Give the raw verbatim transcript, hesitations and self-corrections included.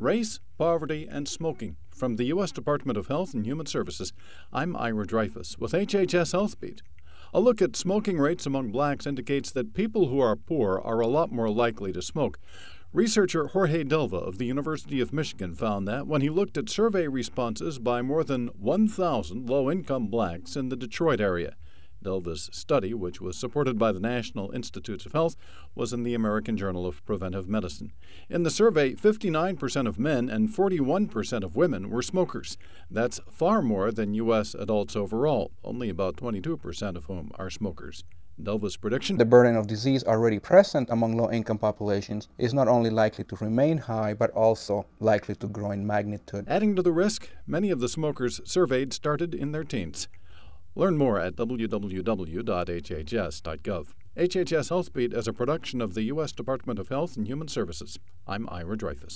Race, Poverty, and Smoking. From the U S Department of Health and Human Services, I'm Ira Dreyfus with H H S Health Beat. A look at smoking rates among blacks indicates that people who are poor are a lot more likely to smoke. Researcher Jorge Delva of the University of Michigan found that when he looked at survey responses by more than one thousand low-income blacks in the Detroit area. Delva's study, which was supported by the National Institutes of Health, was in the American Journal of Preventive Medicine. In the survey, fifty-nine percent of men and forty-one percent of women were smokers. That's far more than U S adults overall, only about twenty-two percent of whom are smokers. Delva's prediction: the burden of disease already present among low-income populations is not only likely to remain high, but also likely to grow in magnitude. Adding to the risk, many of the smokers surveyed started in their teens. Learn more at w w w dot h h s dot gov. H H S Health Beat is a production of the U S Department of Health and Human Services. I'm Ira Dreyfus.